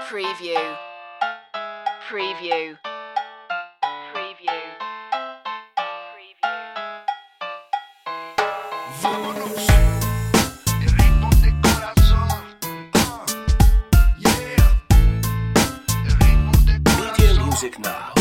Preview. Preview. Preview. Preview. Vámonos, el ritmo de corazón. Yeah, el ritmo de corazón. Media Music Now.